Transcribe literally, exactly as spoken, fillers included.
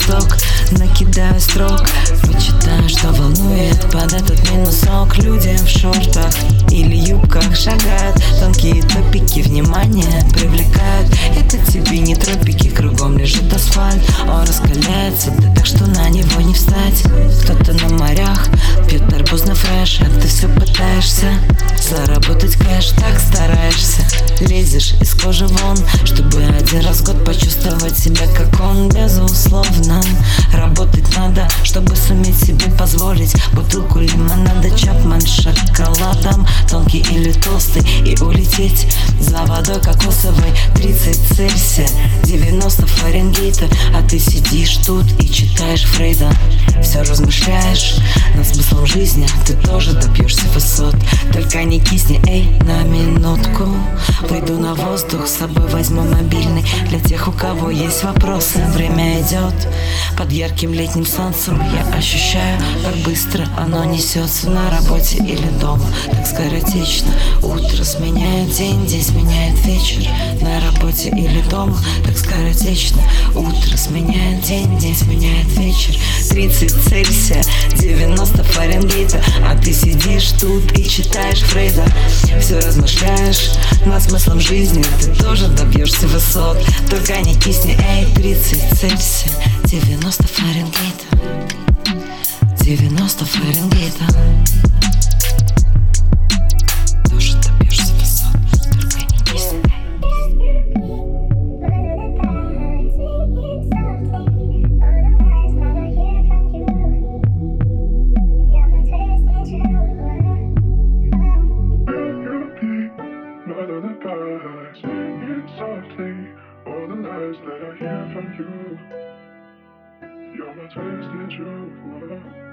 листок, накидаю строк, почитаю, что волнует под этот минусок. Люди в шортах или юбках шагают, тонкие топики внимание привлекают. Это тебе не тропики, кругом лежит асфальт. Он раскаляется, да так что на него не встать. Кто-то на морях пьет арбузный фреш, а ты все пытаешься заработать кэш, так стараешься. Лезешь из кожи вон, чтобы один раз в год почувствовать себя как он. Безусловно, работать надо, чтобы суметь себе позволить бутылку лимонада, Чапман с шоколадом, тонкий или толстый, и улететь за водой кокосовой. Тридцать Цельсия, девяносто Фаренгейта, а ты сидишь тут и читаешь Фрейда. Все размышляешь над смыслом жизни, ты тоже добьешься высот. Только не кисни, эй, на минутку. Выйду на воздух, с собой возьму мобильный. Для тех, у кого есть вопросы, время идет. Под ярким летним солнцем я ощущаю, как быстро оно несется на работе или дома. Так скоротечно утро сменяет день, день сменяет вечер. На работе или дома, так скоротечно утро сменяет день, день сменяет вечер. Тридцать Цельсия, девяносто Фаренгейта, а ты сидишь тут и читаешь Фрейда. Все размышляешь над смыслом жизни, ты тоже добьешься высот. Только не кисни, эй, тридцать Цельсия, девяносто Фаренгейта, девяносто Фаренгейта. Тоже добьешься высот, только не кисни. Not of the past, singing softly all the lies that I hear from you. You're my twisted truth.